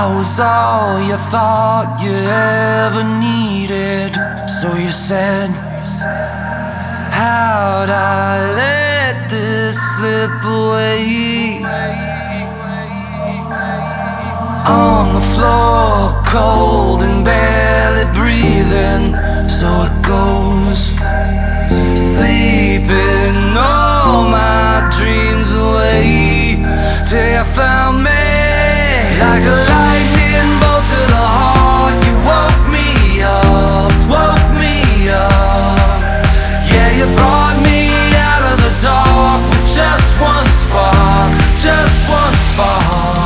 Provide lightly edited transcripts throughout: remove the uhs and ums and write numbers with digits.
was all you thought you ever needed. So you said, how'd I let this slip away? On the floor, cold and barely breathing. So it goes, sleeping all my dreams away, till you found me. Like a lightning bolt to the heart, you woke me up, woke me up. Yeah, you brought me out of the dark with just one spark, just one spark.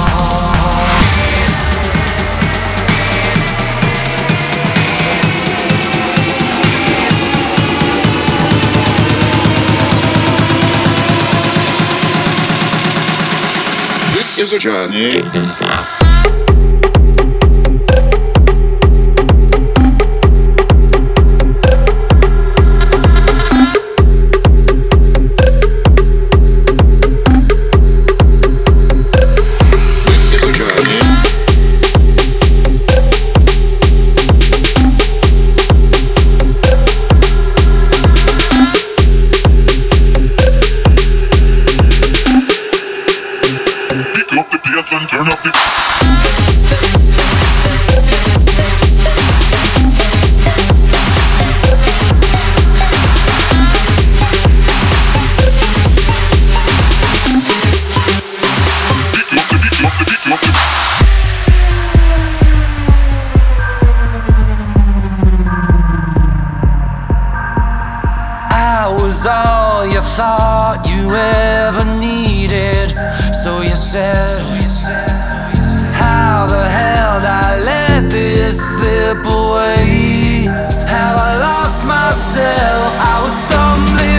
This is a journey. And turn up the I was all you thought you ever needed. So you said, how the hell did I let this slip away? How I lost myself, I was stumbling